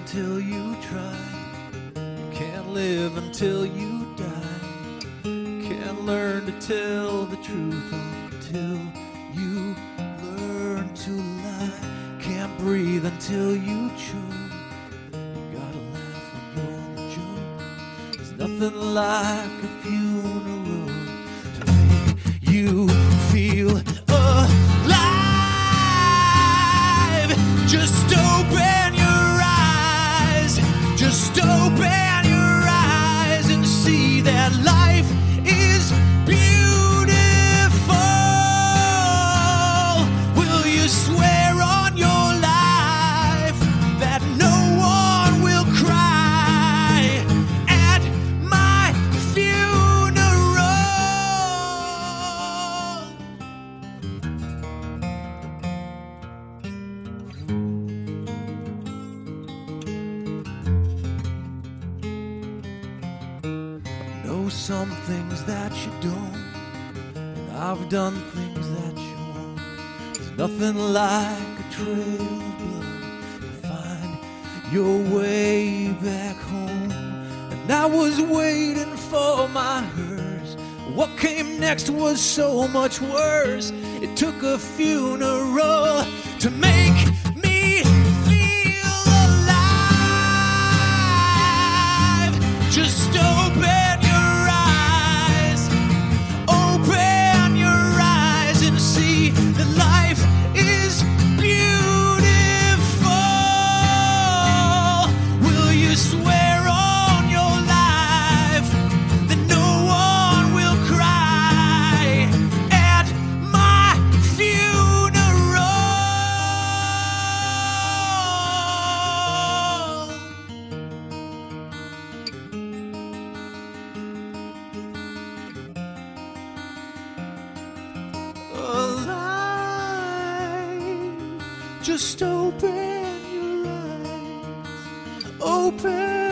until you try. Can't live until you die. Can't learn to tell the truth until you learn to lie. Can't breathe until you choke. You gotta laugh when you're the joke. There's nothing like a funeral to make you feel alive. Just open your eyes. Just open your eyes and see that life is beautiful. Will you swear on your life that no one will cry at my funeral? Know some things that you don't, and I've done things that you won't. There's nothing like a trail of blood to find your way back home. And I was waiting for my hearse. What came next was so much worse. It took a funeral to make me feel alive. Just open your eyes. Open your eyes and see that life is beautiful. Will you swear on your life that no one will cry at my funeral? Alive. Just open your eyes. Open